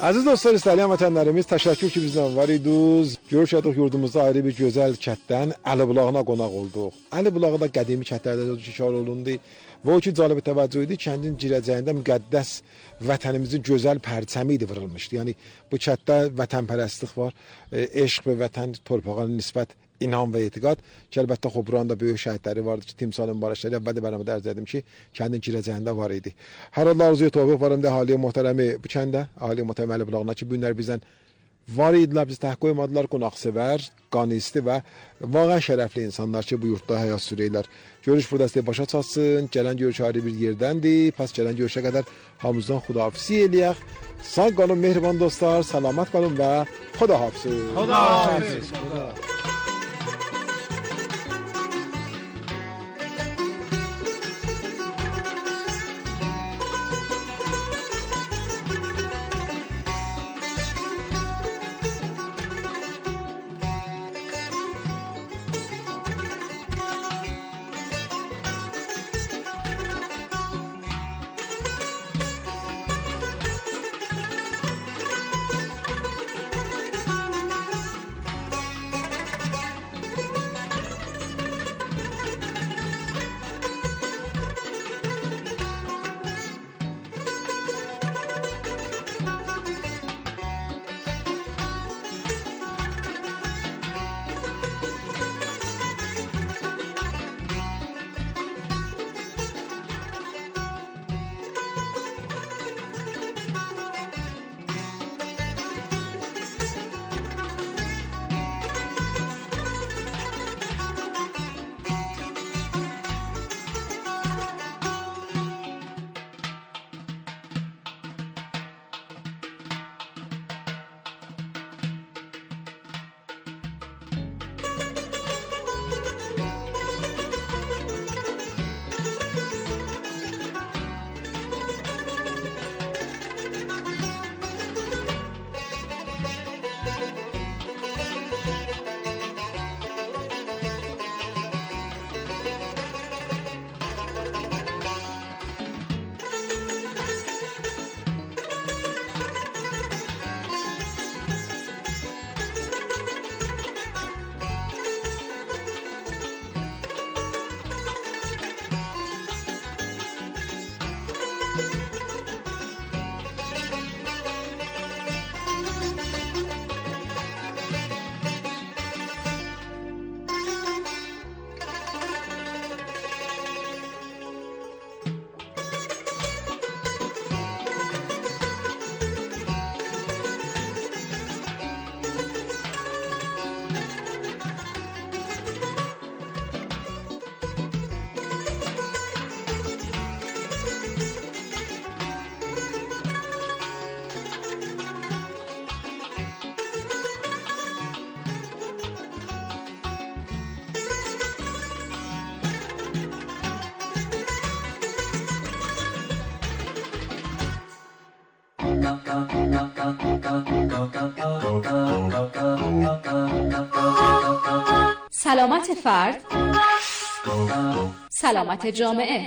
Aziz dostlar, istəyən vətənlərimiz, təşəkkür ki, bizdən var idiniz. Görüşədək yurdumuzda ayrı bir gözəl kətdən Əli bulağına qonaq olduq. Əli bulağı da qədimi kətlərdə şikar olundu və o ki, cəlb təvəccüh idi, kəndin girəcəyində müqəddəs vətənimizin gözəl pərçəmi idi vurulmuşdu. Yəni bu kətdə vətənpərəstlik var, eşq və vətən torpağa nisbət İnam və etiqad ki, əlbəttə Xobranda böyük şəhidləri vardı ki, timsalın barışları əvvəldə bərəmədə ərz edim ki, kəndin girəcəyində var idi. Hər halda arzuya tofiq varım da ahaliyə möhtərəmi bu kəndə, ahaliyə möhtərəmi Əli bulağına ki, bu günlər bizdən var idilər, biz təhqiq qoymadılar, qonaqsevər, qanisti və vaqən şərəfli insanlar ki, bu yurtda həyat sürəylər. Görüş burada sizə başa çatsın, gələn görüş ayrı bir yerdəndir, pas gələn görüşə qədər hamımızdan xudahafizlik eləyək. Sağ qalın, mehriban dostlar, salamat qalın və xudahafiz. Xudahafiz. سلامت فرد، سلامت جامعه.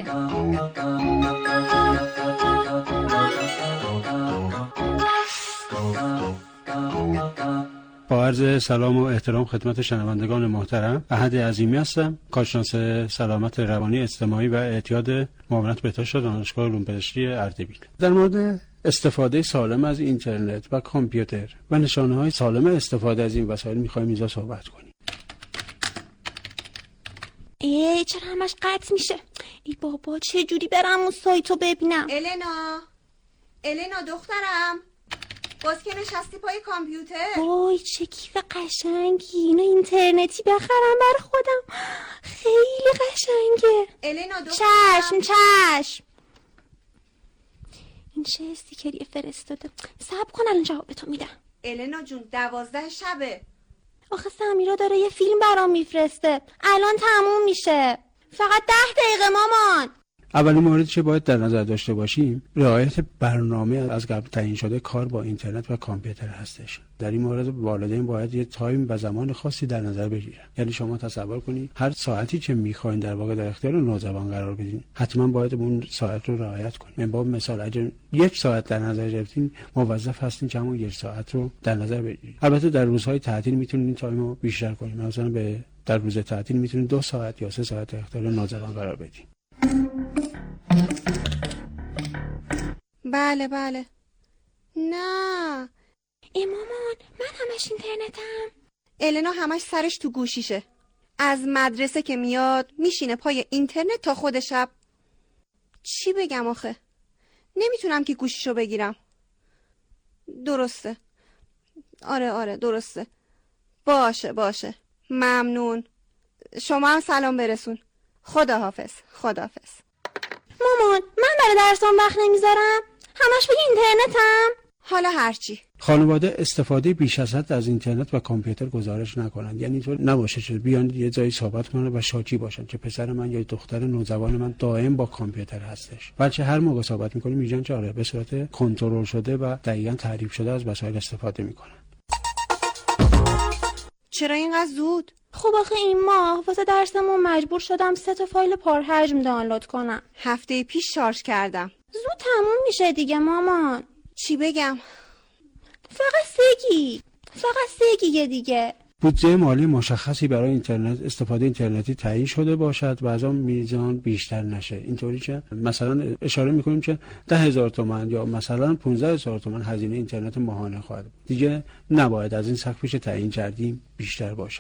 با عرض سلام و احترام خدمت شنوندگان محترم، احد عظیمی هستم، کارشناس سلامت روانی اجتماعی و اعتیاد معاونت بهداشت دانشگاه علوم پزشکی اردبیل. در مورد استفاده سالم از اینترنت و کامپیوتر و نشانه‌های سالم استفاده از این وسایل می‌خوایم اینجا صحبت کنیم. چرا همش قطع میشه؟ ای بابا چه جوری برم اون سایتو ببینم؟ النا دخترم، باز که نشستی پای کامپیوتر؟ وای چه کیف قشنگی، اینو اینترنتی بخرم بر خودم، خیلی قشنگه. النا دخترم، چشم. این چه استیکری فرستاده؟ صبر کن الان جوابتو میدم. النا جون 12 شبه. آخه سمیرا داره یه فیلم برام میفرسته، الان تموم میشه، فقط 10 دقیقه مامان. اولین موردی که باید در نظر داشته باشیم رعایت برنامه از قبل تعیین شده کار با اینترنت و کامپیوتر هستش. در این مورد والدین باید یه تایم و زمان خاصی در نظر بگیرن. یعنی شما تصور کنید هر ساعتی که میخواین در واقع در اختیار نوجوان قرار بدین، حتما باید اون ساعت رو رعایت کنید. من با مثال اگه 1 ساعت در نظر گرفتین، موظف هستین که همون 1 ساعت رو در نظر بگیرید. البته در روزهای تعطیل میتونید این تایم رو بیشتر کنید. مثلا در روز تعطیل میتونید 2 ساعت یا 3 ساعت در اختیار نوجوان قرار بدین. بله بله. نه مامان، من همش اینترنتم. النا همش سرش تو گوشیشه. از مدرسه که میاد میشینه پای اینترنت تا خود شب. چی بگم آخه؟ نمیتونم که گوشیشو بگیرم. درسته. آره درسته. باشه. ممنون. شما هم سلام برسون. خداحافظ. مامان، من برای درسام وقت نمیذارم. همش پای اینترنتم. حالا هرچی. خانواده استفاده بیش از حد از اینترنت و کامپیوتر گزارش نکنند. یعنی اینطور نباشه که بیان یه جایی صحبت کنن و شاکی باشن که پسر من یا دختر نوجوان من دائم با کامپیوتر هستش. بلکه هر موقع صحبت می‌کنیم میگن که آره به صورت کنترل شده و دقیقاً تعریف شده از وسایل استفاده می‌کنن. چرا اینقدر زود؟ خب آخه این ماه واسه درسمون مجبور شدم 3 فایل پرحجم دانلود کنم. هفته پیش شارژ کردم. زود تموم میشه دیگه مامان. چی بگم؟ فقط 3 گیگ دیگه. بودجه مالی مشخصی برای اینترنت استفاده اینترنتی تعیین شده باشد و از آن میزان بیشتر نشه. اینطوری که مثلا اشاره میکنیم که 10,000 تومان یا مثلا 15,000 تومان هزینه اینترنت ماهانه خواهد بود. دیگه نباید از این سقفی که تعیین کردیم بیشتر باشه.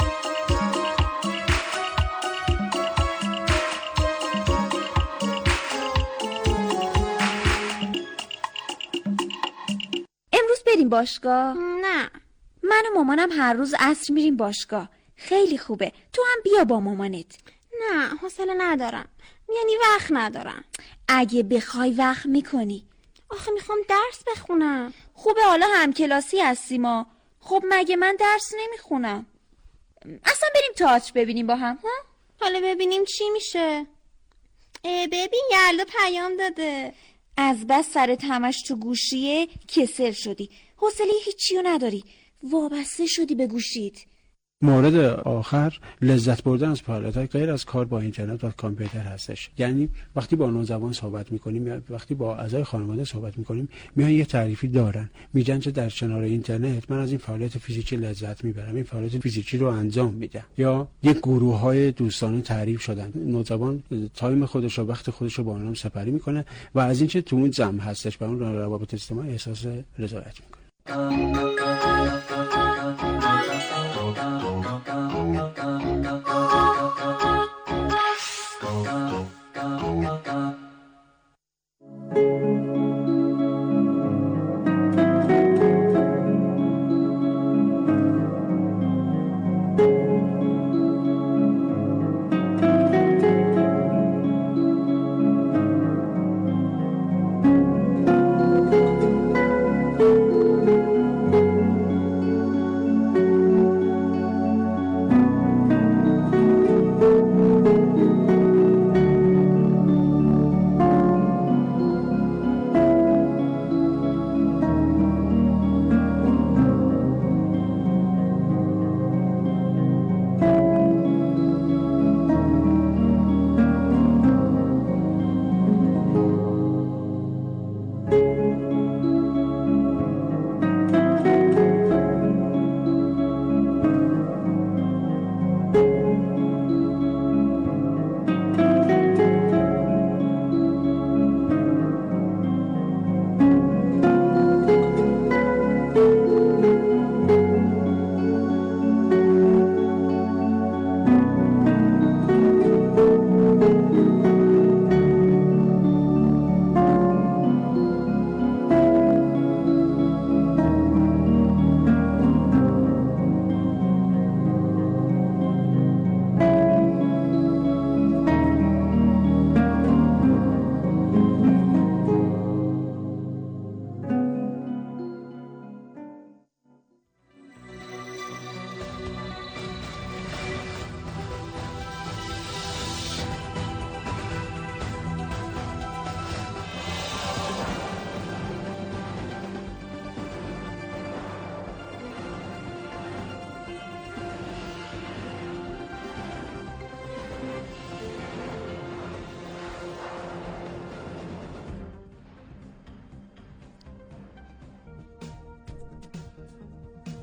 امروز بریم باشگاه؟ نه. من و مامانم هر روز عصر میریم باشگاه. خیلی خوبه. تو هم بیا با مامانت. نه، حوصله ندارم. یعنی وقت ندارم. اگه بخوای وقت میکنی. آخه میخوام درس بخونم. خوبه حالا همکلاسی هستیم ما. خب مگه من درس نمیخونم؟ اصلا بریم تئاتر ببینیم با هم. ها؟ حالا ببینیم چی میشه. ببین یلدا پیام داده. از بس سرت همش تو گوشیه کسل شدی. حوصله هیچیو نداری. وابسته شدی به گوشیت. مورد آخر لذت بردن از فعالیت‌های غیر از کار با اینترنت و کامپیوتر هستش. یعنی وقتی با نوجوان صحبت می‌کنیم یا وقتی با اعضای خانواده صحبت می‌کنیم میان یه تعریفی دارن، میگن که در کنار اینترنت من از این فعالیت فیزیکی لذت میبرم، این فعالیت فیزیکی رو انجام میدم. یا یک گروه‌های دوستانه تعریف شدن، نوجوان تایم خودش رو وقت خودش رو با اونها سپری می‌کنه و از اینکه تو اون جمع هستش با اون روابط اجتماعی احساس رضایت می‌کنه.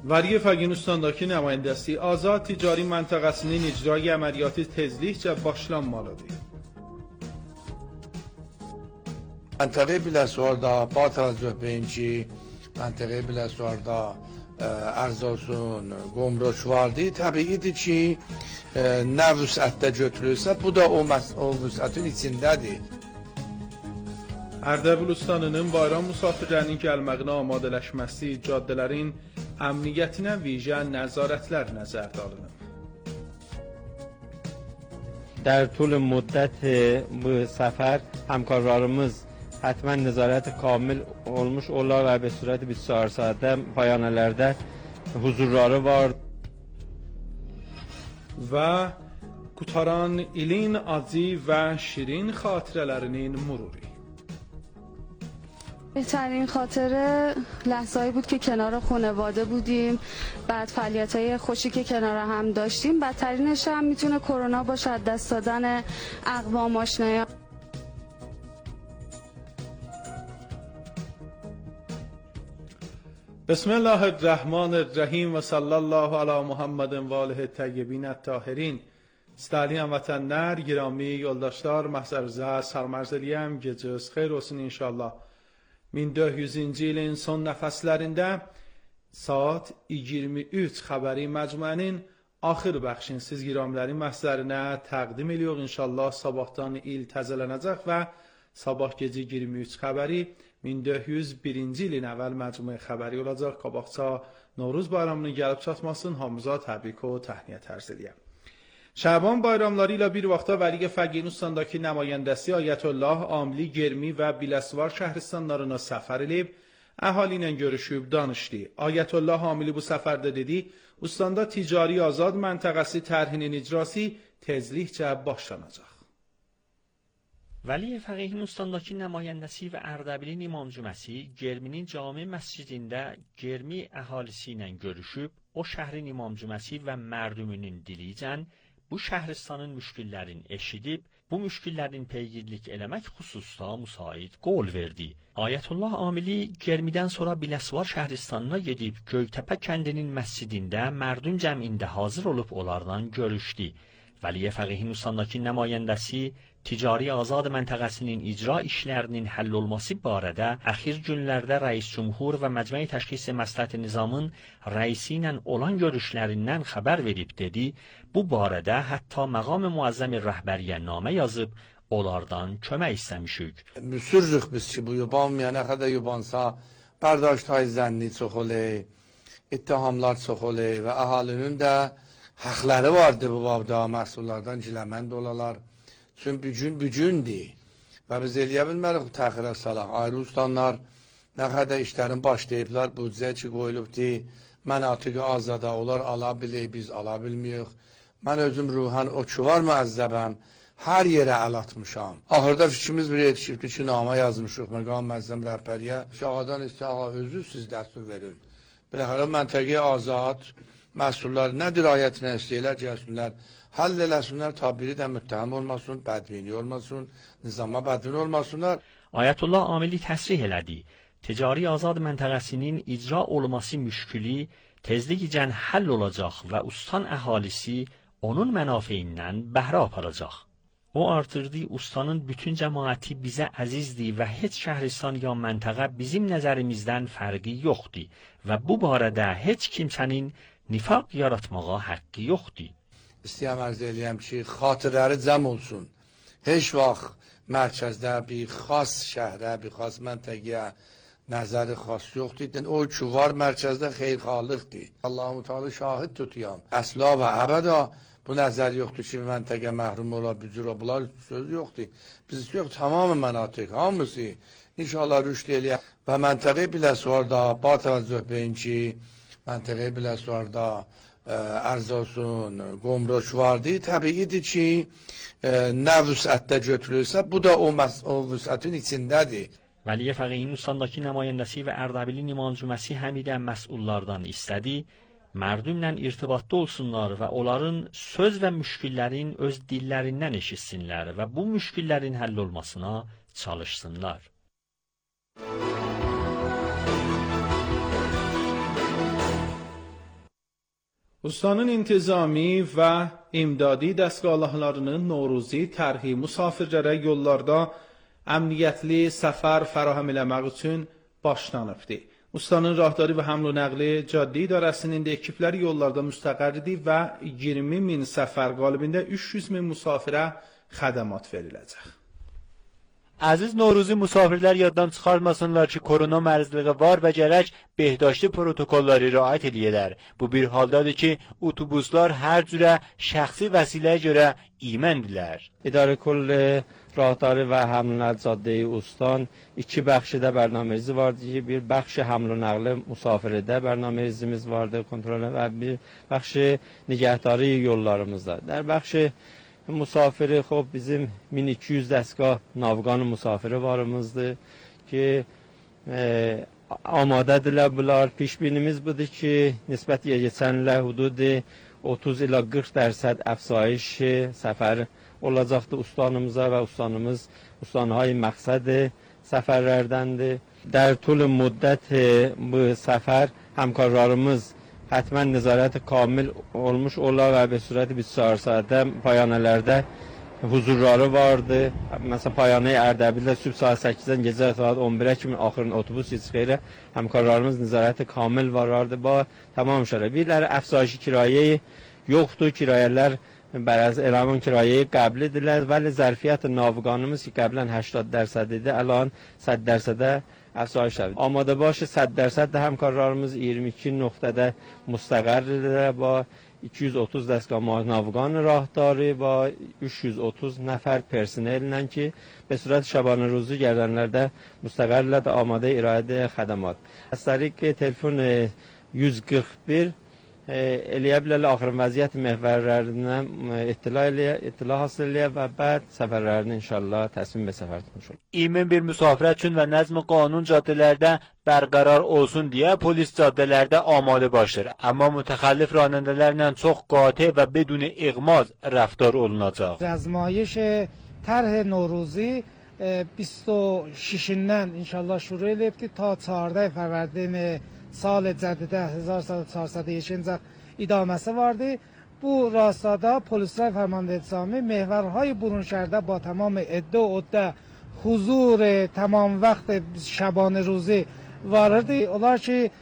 Valiye Fəqinistandakı nümayəndəsi Azad ticari məntəqəsinin icrayı əməliyyatı tezliklə başlanmalıdır. منطقه بلسواردا با توجه به اینکه منطقه بلسواردا ارزاسون گمرکواردی طبیعیdir ki nə vüsətdə götürülsə bu da o vüsətin içindədir. Ərdəbilustanının bayram müsafirlərinin gəlməyinə amadələşməsi caddələrin əmniyyətinə vijə nəzarətlər nəzərdə alınıb. در طول مدت bu سفر همکارlarımız حتما نظارت کامل olmuş olar və به صورت 24 saatdə payanələrdə huzurları var. Və qutaran ilin acı və şirin xatirələrinin mururi. بهترین خاطره لحظه‌ای بود که کنار خانواده بودیم، بعد فعالیت‌های خوشی که کنار هم داشتیم. بدترینش هم میتونه کرونا باشه، دست دادن اقوام آشنایان. بسم الله الرحمن الرحیم و صلی الله علی محمد و آله الطیبین الطاهرین. İstəyən vətənlər, girami yoldaşlar, məhzərinizə salam arz edirəm. Gecəniz xeyir olsun inşallah. 1400-cü ilin son nəfəslərində saat 23 xəbəri məcmuənin axır bəxşin siz giramilərin məhzərinə təqdim edirik. İnşallah sabahdan il təzələnəcək və sabah gecə 23 xəbəri 1401-ci ilin əvvəl məcmui xəbəri olacaq. Qabaqca Novruz bayramının gəlib çatmasın, hamıza təbrik və təhniyyət ərz edirəm. Şaban bayramları ilə bir vaxtda Valiye Fəqinistandakı nümayəndəsi Ayətullah Amili Germi və Biləsuvar şəhristanlarına səfər edib, əhali ilə görüşüb danışdı. Ayətullah Amili bu səfərdə dedi, Ustandə ticari azad məntəqəsi tərhinin icrası tezlikcə başlanacaq. Valiye Fəqinistandakı nümayəndəsi və Ərdəbilin İmam Cüməsi Germinin cami məscidində Germi əhalisi ilə görüşüb, o şəhrin İmam Cüməsi və mərdümünün dilicən bu şəhristanın müşkillərini eşidib, bu müşkillərin peygirlik eləmək xüsusda müsait qol verdi. Ayətullah Amili Germidən sonra Biləsuvar şəhristanına gedib Göytəpə kəndinin məscidində mərdüm cəmində hazır olub onlardan görüşdü. Valiye Fəqinistandakı nümayəndəsi ticari azad məntəqəsinin icra işlərinin həll olması barədə əxir günlərdə Rəis Cümhur və Məcmə-i Təşxis Məsləhət Nizamın rəisi ilə olan görüşlərindən xəbər verib dedi, bu barədə hətta məqam müəzzəm rəhbəriyyə namə yazıb, onlardan kömək istəmişik. Müsürrük biz ki bu yubanmayan nə qədər yubansa, bərdاشt‌های zənni çox olur, ittihamlar çox olur və əhalinin də haqları vardır bu babda, məhsullardan ciləmənd olalar. Çünki bücündür və biz eləyə bilmərik təxirə salaq. Ayrı ustanlar nə qədər işlərin başlayıblar, büdcə ki qoyulubdur, mənatiqi azada, onlar ala bilir, biz ala bilmirik. Mən özüm ruhan o ki var müəzzəbəm, hər yerə əl atmışam. Axırda fikrimiz bir yetişibdir ki, namə yazmışıq, məqam məzzəm rəhbəriyə. Şağadan istəyə özü siz dəstur verin. Biləxərə məntəqi azad, məsullar nə dirayətinə istəyirlər, gəlsinlər, həll eləsinlər, tabiri də müttəhəm olmasın, bədvini olmasın, nizama bədvini olmasınlar. Ayətullah Amili təsrih elədi. Ticari azad məntəqəsinin icra olması müşkili tezlikcən həll olacaq və ustan əhalisi onun mənafiyindən bəhrə aparacaq. O artırdı, ustanın bütün cəmaəti bizə əzizdir və heç şəhristan ya məntəqə bizim nəzərimizdən fərqi yoxdur və bu barədə heç kimsənin nifaq yaratmağa haqqı yoxdur. İstəyəm ərz eləyəm ki, xatirləri cəm olsun. Heç vaxt mərkəzdə bir xas şəhrə, bir xas məntəqəyə nəzəri xas yoxdur. O ki var mərkəzdə xeyrxalıqdır. Allah-u Teala şahid tutuyam. Əsla və əbəda bu nəzər yoxdur ki, məntəqə məhrum ola, bücür ola, bunlar söz yoxdur. Biz yox, tamamı mənatiq, hamısı inşallah rüşd eləyəm. Və məntəqə Biləsuvarda, ba təvəccüh beyin ki, məntəqə Biləsuvarda ərzasun, qomroşvardı, təbiidir ki, nə vüsətdə götürülsə, bu da o vüsətin içindədir. Valiye Fəqinistandakı nümayəndəsi və Ərdəbilin İmam Cüməsi həmidən məsullardan istədi, mərdümlə irtibatda olsunlar və onların söz və müşkillərin öz dillərindən eşitsinlər və bu müşkillərin həll olmasına çalışsınlar. Ustanın intizami və imdadi dəstgahlarının Noruzi tərhi musafirlərə yollarda əmniyyətli səfər fərahem eləmək üçün başlanıbdı. Ustanın rahdari və həml nəqli Caddi İdarəsinin də ekipləri yollarda müstəqərridir və 20.000 səfər qalibində 300.000 musafirə xədəmat veriləcək. Aziz Noruzi musafirlər yaddan çıxartmasınlar ki, korona mərzliği var və gərək behdashti protokolları riayət edəylər. Bu bir haldadır ki, otobuslar hər cürə şəxsi vəsiləyə görə iməndilər. İdarə Kol Rahdari və Həml Nəqli Cadde-i Ustan iki bəxşidə bərnamemizi vardı ki, bir bəxşi həml nəqli musafirədə bərnamemizimiz vardı, kontrol və bir bəxşi nigahdarı yollarımızda. در بخش musafiri خب bizim 1200 dəstgah navqan musafiri varımızdır ki amadədirlər bunlar. Pişbinimiz budur ki nisbət geçən ilə hududi 30 ila 40% əfsayiş səfər olacaqdır ustanımıza və ustanهای məqsəd səfərlərdəndir. در طول مدت bu səfər həmkarlarımız حتما نظارت کامل olmuş olar və به صورت 24 saatdə payanələrdə huzurları vardı. Məsələn, payanə Ərdəbildə sübh saat 8-dən gecə saat 11-ə kimi axırın otobus yetişkəyə həmkarlarımız nəzarəti kamil varardı. Ba tamam şərə. Birləri əfsayişi kirayə yoxdur. Kirayələr bəraz elamın kirayə qəblidirlər. Vəli zərfiyyət navqanımız ki qəblən 80% idi, الان 100%-ə افزایش شد. آماده باش 100% همکارlarımız 22 noktada müstəqərdirlər با 230 dəstgah navqan rahdari با 330 nəfər personellə ki به صورت شبانه روزی گردنlərdə müstəqərdirlər və amadə iradə xədəmat. از طریق تلفن 141 eləyə bilərlər axırın vəziyyət məhvərlərindən اطلاع حاصل eləyə və bəd səfərlərini inşallah təsmin və səfər tutmuş olur. İmin bir müsafirət üçün və nəzm qanun caddelərdə bərqərar olsun deyə polis caddelərdə amadə başdır. Amma mütəxəllif rانندələrlə çox qati və بدون اغماز رفتار olunacaq. رزمایش طرح نوروزی 26-dən inşallah şuru edibdir ta 14 fərvərdin سال جدید 1401 idamesi vardı. Bu rastada polisler fermanendگی محورهای برون شهر با تمام عده حضور تمام وقت شبانه روزی وارد اولار که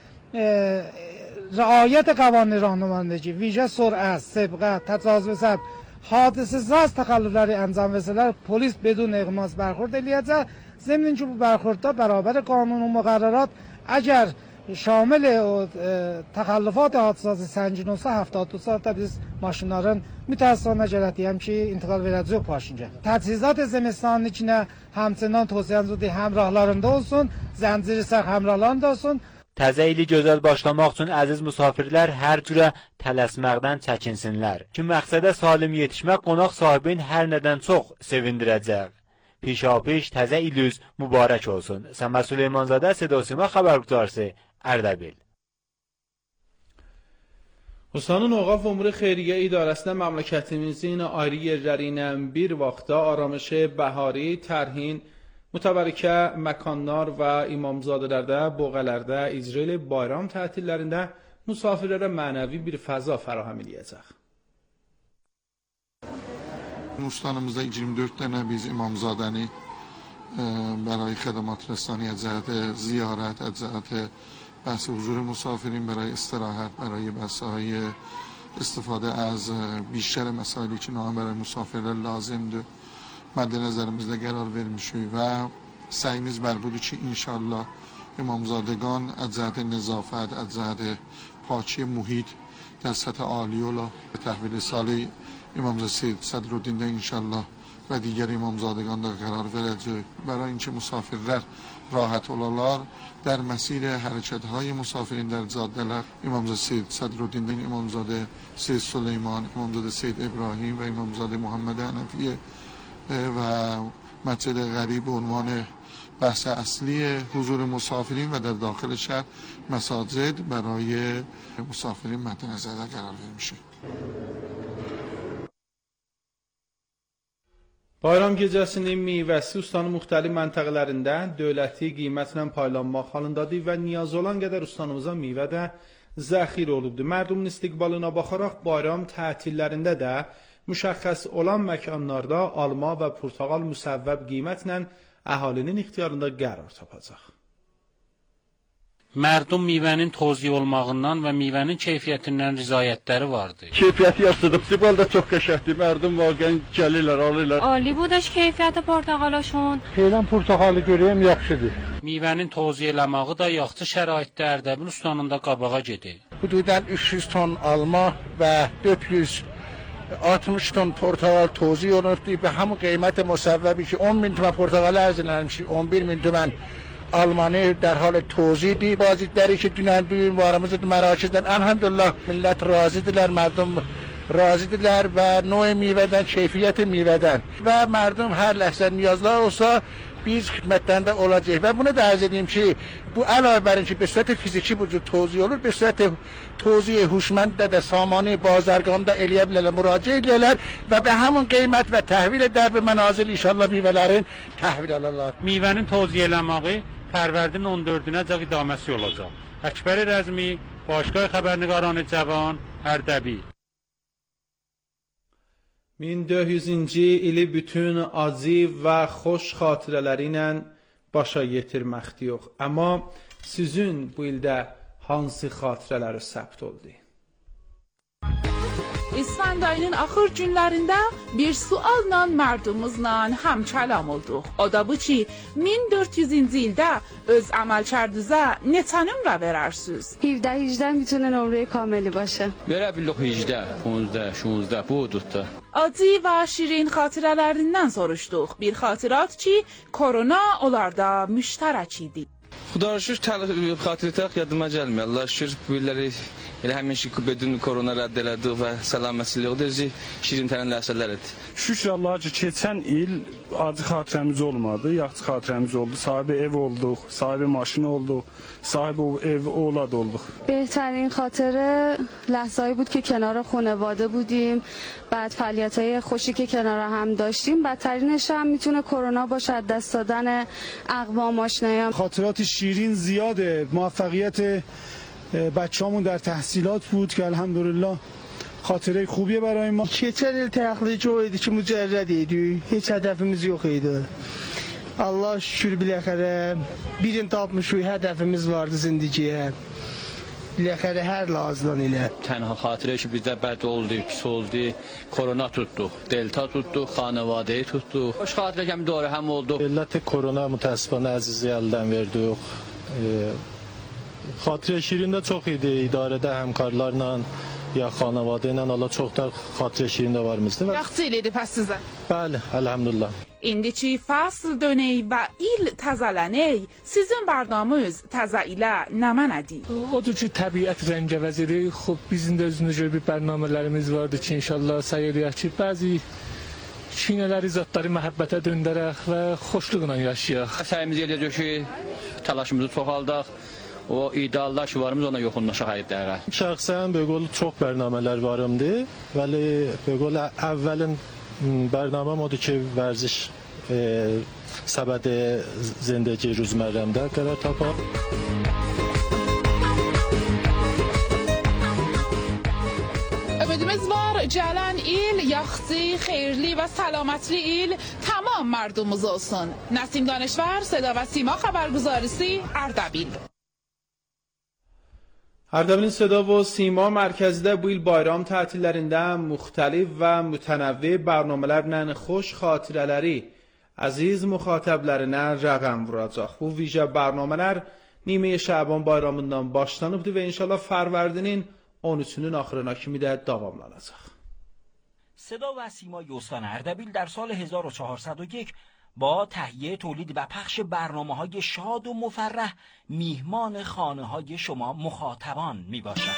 رعایت قوانین راهنمایی ویژه سرعت، سبقت، تجاوز سرعت حادثه ساز تخلفları انجام verseler polis بدون اغماز برخورد eləyəcək. ضمن اینکه bu برخوردها برابر قانون و مقررات اگر şamil təxəllüfat hadisəsi səncin olsa 72 saatda biz maşınların mütəəssirana gələt deyəm ki, intiqal verəcək başınca. Təchizat zemistanın içinə həmçinin tövsiyəniz həmrahlarında olsun, zənciri sağ həmrahlarında olsun. Təzə ili gözəl başlamaq üçün əziz musafirlər hər cürə tələsməkdən çəkinsinlər. Ki məqsədə salim yetişmək qonaq sahibin hər nədən çox sevindirəcək. پیشاپیش təzə ilüz mübarək olsun. Səməd Süleymanzadə, Seda Sima xəbərgüzarı, Ərdəbil. Ustanın Oğaf Umri Xeyriyyə İdarəsinə məmləkətimizin ayrı yerləri ilə bir vaxtda aramışı bəhari, tərhin, mütəbərrikə məkanlar və imamzadələrdə, boğələrdə icra ilə bayram tətillərində musafirlərə mənəvi bir fəza fərahem edəcək. Ustanımızda 24 tane biz imamzadəni برای خدمات رسانی از جهت زیارت، از جهت بحث حضور مسافرین، برای استراحت، برای بحث‌های استفاده از بیشتر مسائلی که نام برای مسافرlər lazımdır مد نظرımızda qərar vermişik və səyimiz bər budur ki inşallah imamzadگان از جهت نظافت، از جهت پاکی محیط در سطح عالی و به تحویل سال İmamzade Seyyid Sadruddin'de inşallah ve diğer imamzadeganda karar verəcək. برای اینکه musafirlər rahat olalar در مسیر حرکت‌های مسافرین در جاده‌lər İmamzade Seyyid Sadruddin'den İmamzade Seyyid Süleyman, İmamzade Seyyid İbrahim ve İmamzade Muhammed Hanifiye و مسجد غریب به عنوان بحث اصلی حضور مسافرین و در داخل شهر مساجد برای مسافرین مد نظر قرار vermişik. Bayram gecəsinin meyvəsi ustanın müxtəlif məntəqələrində dövləti qiymətlə paylanmaq halındadır və niyaz olan qədər ustanımıza meyvə də zəxir olubdu. Mərdumun istiqbalına baxaraq bayram tətillərində də müşəxəs olan məkanlarda alma və portağal müsəvvəb qiymətlə əhalinin ixtiyarında qərar tapacaq. Mərdum meyvənin toziy olmağından və meyvənin keyfiyyətindən rızayətləri vardı. Keyfiyyəti yaxşıdır. Sibal da çox qəşəngdir. Mərdum vaqəən gəlirlər, alırlar. Ali budش keyfiyyət portağalaşın. Xeylan portağalı görəyəm yaxşıdır. Meyvənin toziy eləməyi də yaxşı şəraitdə Ərdəbil ustanın da qabağa gedir. Hududan 300 ton alma və 460 ton portağal toziy olunubdur və hamı qiymət müsəvvəbi ki 10.000 tümən portağalı ərz edilmiş, 11.000 tümən almanı در حال توزیع بازیگری که دونن وارمز مراکزدن الحمدلله ملت راضیدیler مردم راضیدیler و نوع میوه‌دن keyfiyyət میوه‌دن و مردم hər ləhzə niyazlar olsa biz xidmətlərində olacaq və bunu da arz edeyim ki bu əlavə bərin ki به صورت fiziki bu cür توزیع olur به صورت توزیع هوشمند də سامانه بازرگانında eləyə bilərlər müraciət edirlər və به همون qiymət və təhvil edər və mənazil inşallah meyvələrin təhvil alırlar. Meyvənin toziy eləməyi Fərvərdin 14-nəcək idaməsi olacaq. Əkbəri Rəzmi, Başqay xəbərnigaranı Cavan, Ərdəbil. 1400-cü ili bütün acı və xoş xatirələri ilə başa yetirməkdir. Amma sizin bu ildə hansı xatirələri səbt oldu? İsfənd ayının axır günlərində bir sualla mərdumuzla həmkəlam olduq. O da bu ki, 1400-cü ildə öz əməlkərdinizə neçə nömrə verərsiniz? 17-18 میتونه نمره کاملی باشه. Verə bildik 18, 15, 16 bu hududda. Acı və şirin xatirələrindən soruşduq. Bir xatirat ki, korona onlarda müştərək idi. Xuda şükür xatirətlər yadıma gəlmir. Allah şükür bu illəri elə həmin ki bedun korona rədd elədik və salamətsizlikdə şirin tərən ləhsələr etdi. Şükür Allaha ki keçən il acı xatirəmiz olmadı, yaxşı xatirəmiz oldu. Sahibi ev olduq, sahibi maşın olduq, sahibi ev اولاد olduq. بهترین خاطره لحظه‌ای بود که کنار خانواده بودیم. بعد فعالیت‌های خوشی که کنار هم داشتیم. بدترینش هم میتونه کرونا باشه، از دست دادن اقوام آشنایان. خاطرات شیرین زیاده. موفقیت بچه‌مون در تحصیلات بود که الحمدلله خاطره خوبیه برای ما. Keçən il təxlic o idi ki, mücərrəd idik. Heç hədəfimiz yox idi. Allah şükür biləxərə birini tapmışıq, hədəfimiz vardı zindigiyə. Biləxərə hər lazımdan ilə. Tənha xatirə ki bizdə bəd oldu, pis oldu, korona tutduq, delta tutduq, xanəvadəyi tutduq. Xoş xatirə kimi doğru həm oldu. Millət korona mütəəssifانه əzizi əldən verdik. Xatirə şirin də çox idi, idarədə həmkarlarla ya xanəvadə ilə Allah çoxlar xatirə şirin də varımızdı. Yaxşı il idi pəs sizə. Bəli, elhamdülillah. İndi ki fasl dönək və il təzələnək, sizin bərnamız təzə ilə nə mənədir? Odur ki, təbiət rəngəvəzidir. Xub, bizim də özünə görə bir bərnamələrimiz vardı ki, inşallah səy eləyək ki, bəzi kinələri, zatları məhəbbətə döndərək və xoşluqla yaşayaq. Səyimiz eləyəcək ki, təlaşımızı çoxaldaq. O ideallar ki varımız ona yoxunlaşaq həqiqətə. Şəxsən bəqol çox bərnamələr varımdı. Vəli bəqol əvvəlin bərnaməm odur ki, vərziş səbəd zindəgi rüzmərrəmdə qərar tapaq. Ümidimiz var gələn il yaxşı, xeyirli və səlamətli il tamam mərdumuz olsun. Nəsim Danışvar, Seda və Sima xəbərguzarisi, Ərdəbil. Ərdəbilin Seda və Sima mərkəzdə bu il bayram tətillərində müxtəlif və mütənəvvi bərnamələrlə xoş xatirələri əziz müxatəblərinə rəqəm vuracaq. Bu vicə bərnamələr Nimə Şəban bayramından başlanıbdır və inşallah Fərvərdinin 13-ünün axırına kimi də davamlanacaq. صدا و سیمای استان اردبیل در سال 1401 با تهیه تولید و پخش برنامه‌های شاد و مفرح میهمان خانه‌های شما مخاطبان میباشد.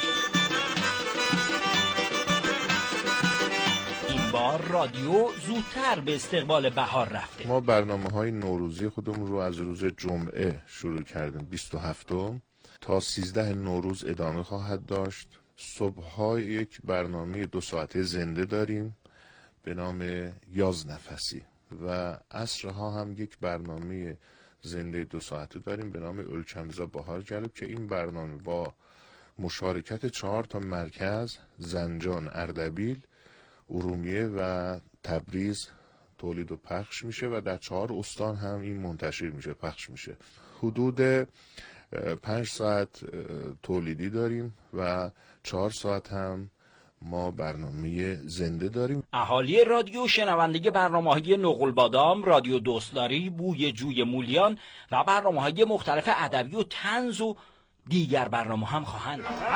این بار رادیو زودتر به استقبال بهار رفته. ما برنامه‌های نوروزی خودمون رو از روز جمعه شروع کردیم 27 تا 13 نوروز ادامه خواهد داشت. صبح‌ها یک برنامه 2 ساعته زنده داریم به نام یاز نفسی و عصرها هم یک برنامه زنده 2 ساعته داریم به نام ölçəmizə bahar gəlib که این برنامه با مشارکت 4 تا مرکز زنجان، اردبیل، ارومیه و تبریز تولید و پخش میشه و در 4 استان هم این منتشر میشه، پخش میشه. حدود 5 ساعت تولیدی داریم و 4 ساعت هم ما برنامه زنده داریم. اهالی رادیو شنونده برنامه‌های نقل بادام، رادیو دوستداری، بوی جوی مولیان و برنامه‌های مختلف ادبی و طنز و دیگر برنامه هم خواهند.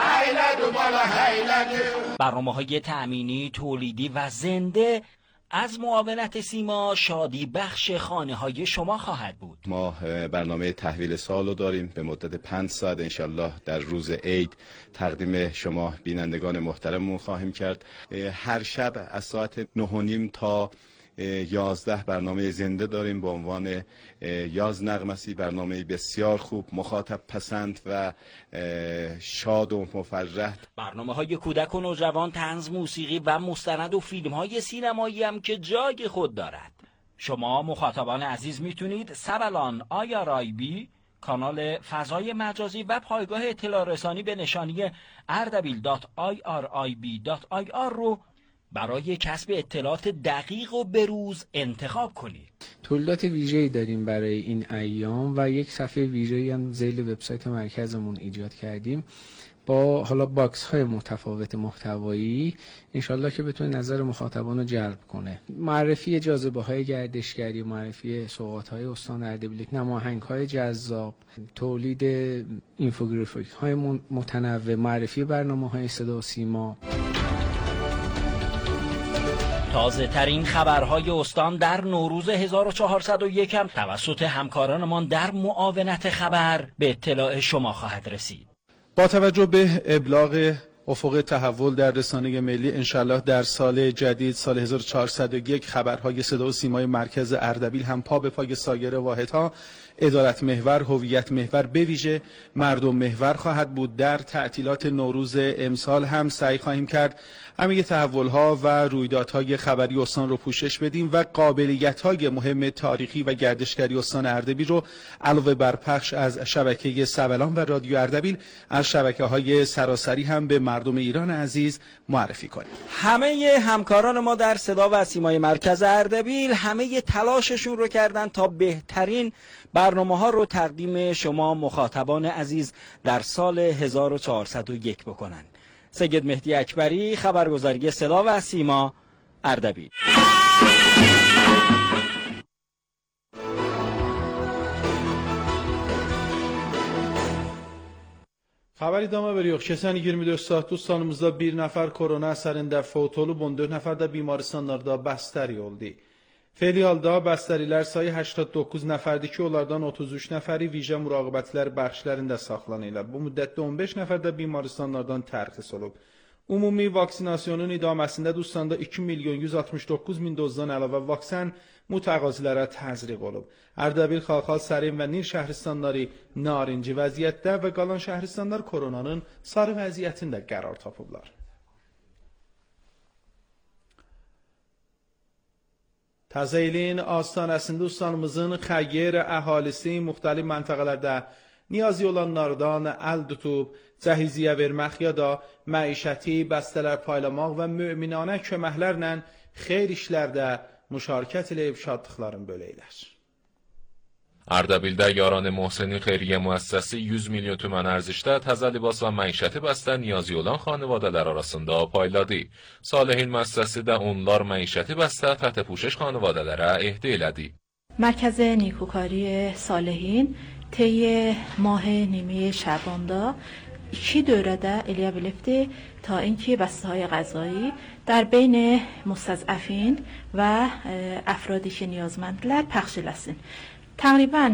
برنامه‌های تأمینی، تولیدی و زنده از معاونت سیما شادی بخش خانه‌های شما خواهد بود. ما برنامه تحویل سال رو داریم به مدت 5 ساعت انشالله در روز عید تقدیم شما بینندگان محترممون خواهیم کرد. هر شب از ساعت 9:30 تا 11 برنامه زنده داریم به عنوان یاز نغمسی، برنامه بسیار خوب، مخاطب پسند و شاد و مفرح. برنامه‌های کودک و نوجوان، طنز، موسیقی و مستند و فیلم‌های سینمایی هم که جای خود دارد. شما مخاطبان عزیز میتونید سبلان IRIB، کانال فضای مجازی و پایگاه اطلاع رسانی به نشانی ardabil.irib.ir رو برای کسب اطلاعات دقیق و بروز انتخاب کنید. تولیدات ویژه‌ای داریم برای این ایام و یک صفحه ویژه‌ای هم ذیل وبسایت مرکزمون ایجاد کردیم با حالا باکس های متفاوت محتوایی، انشالله که بتونه نظر مخاطبان رو جلب کنه. معرفی جاذبه های گردشگری، معرفی سوغات های استان اردبیل، نماهنگ های جذاب، تولید اینفوگرافیک های متنوع، معرفی برنامه های صدا و سیما. تازه ترین خبرهای استان در نوروز 1401 هم توسط همکارانمان در معاونت خبر به اطلاع شما خواهد رسید. با توجه به ابلاغ افق تحول در رسانه ملی، انشالله در سال جدید سال 1401 خبرهای صدا و سیمای مرکز اردبیل هم پا به پای سایر واحدها عدالت محور، هویت محور، به ویژه مردم محور خواهد بود. در تعطیلات نوروز امسال هم سعی خواهیم کرد همه تحول‌ها و رویدادهای خبری استان رو پوشش بدیم و قابلیت‌های مهم تاریخی و گردشگری استان اردبیل رو علاوه بر پخش از شبکه سبلان و رادیو اردبیل از شبکه‌های سراسری هم به مردم ایران عزیز معرفی کنیم. همه همکاران ما در صدا و سیمای مرکز اردبیل همه تلاششون رو کردن تا بهترین برنامه‌ها رو تقدیم شما مخاطبان عزیز در سال 1401 بکنن. سید مهدی اکبری، خبرگزاری صدا و سیما، اردبیل. Xəbəri idame veriyor. Keçən 24 saat ustanımızda bir nəfər korona əsərində fəut olub, 14 nəfər də bimarstanlarda bəstəri oldu. Feli halda bəstərilər sayı 89 nəfərdir ki, onlardan 33 nəfəri vicə müraqibətlər bəxşlərində saxlanırlar. Bu müddətdə 15 nəfər də bimarstanlardan tərxis olub. Ümumi vaksinasyonun idaməsində Dustanda 2.169.000 dozdan əlavə vaksin mütəqazilərə təzriq olub. Ərdəbil, Xalxal, Sərim və Nil şəhristanları narinci vəziyyətdə və qalan şəhristanlar koronanın sarı vəziyyətində qərar tapıblar. Təzəilin astanəsində ustanımızın xəyyər əhalisi müxtəlif məntəqələrdə niyazı olanlardan əl tutub, cəhiziyyə vermək ya da məişəti bəstələr paylamaq və müminanə köməklərlə xeyr işlərdə müşarikət edib şadlıqlarını böləklər. اردبیلdə Yaran Mohseni Xeyriyyə müəssisəsi 100 milyon tümən ərzişdə təzə libas və məişəti bəstə niyazı olan xanivadələr arasında payladı. Salihin müəssisəsi də onlar məişəti bəstə təhت پوشش xanivadələrə ehdi elədi. مرکز نیکوکاری صالحین طی ماه نیمه شعباندا 2 dövrədə eləyə bilibdi ta اینکه بسته‌های غذایی در بین مستضعفین و افرادی که نیازمندlər پخش eləsin. تقریبا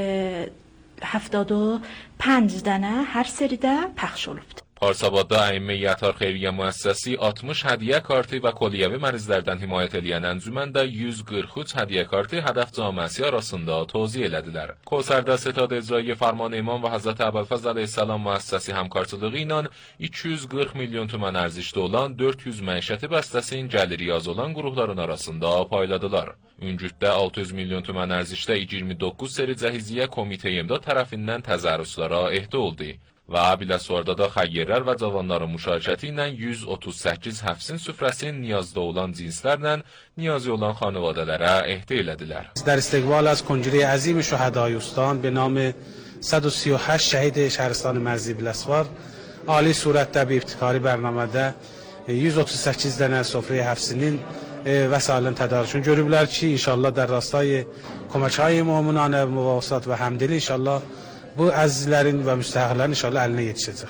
75 dənə hər seridə pəxş olubdu. Parsabadda Əimmə Yətar Xeyriyyə müəssisəsi 60 hədiyyə kartı və kolyəvi mərizlərdən himayət eləyən əncümən də 143 hədiyyə kartı hədəf camiəsi arasında tozih elədilər. Kosərdə ستاد اجرایی فرمان امام və Həzrət Əbəlfəzl əleyhissalam müəssisəsi həmkarçılığı ilə 240 milyon tümən ərzişdə olan 400 məişəti bəstəsinin gəliri az olan qrupların arasında payladılar. Üncüddə 600 milyon tümən ərzişdə 29 seri cəhiziyyə komitə imdad tərəfindən təzərrüslara ehdi oldu. və biləsuardada xəyyərlər və cavanların müşarikəti ilə 138 həfsin süfrəsi niyazda olan cinslərlə نیازی olan خانواده‌lərə ehdə elədilər. در استقبال از کنجره عظیم شهدای استان به نام 138 شهید شهرستان مرزی بیلسوار عالی surətdə bir ibtidai bərnamədə 138 dənə sofraya həfsinin vəsailin tədarükünü görüblər ki, inşallah در راستای کمک‌های مؤمنانه مواسات و همدلی inşallah bu əzizlərin və müstəhqlərin inşallah əlinə yetişəcək.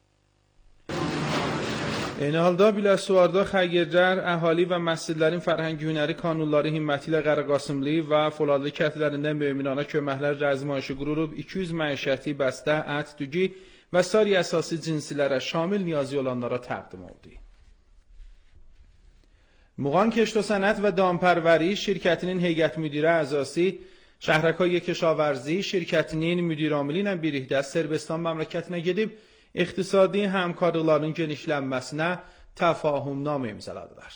Eyni halda Biləsuvarda xəyyərlər, əhali və məscidlərin fərhəngi hünəri kanunları himməti ilə Qaraqasımlı və Foladlı kəndlərində möminana köməklər rəzmayışı qurulub, 200 məişəti, bəstə, ət, dügü və sair əsası cinsilərə şamil niyazı olanlara təqdim oldu. Muğan Keşt و Sənət və Damپروری şirkətinin heyət müdiri əzası Şəhrəkay Keşavarzi şirkətinin müdiramilə ilə birlikdə Serbistan məmləkətinə gedib, iqtisadi həmkarlıqların genişlənməsinə təfahümnamə imzaladılar.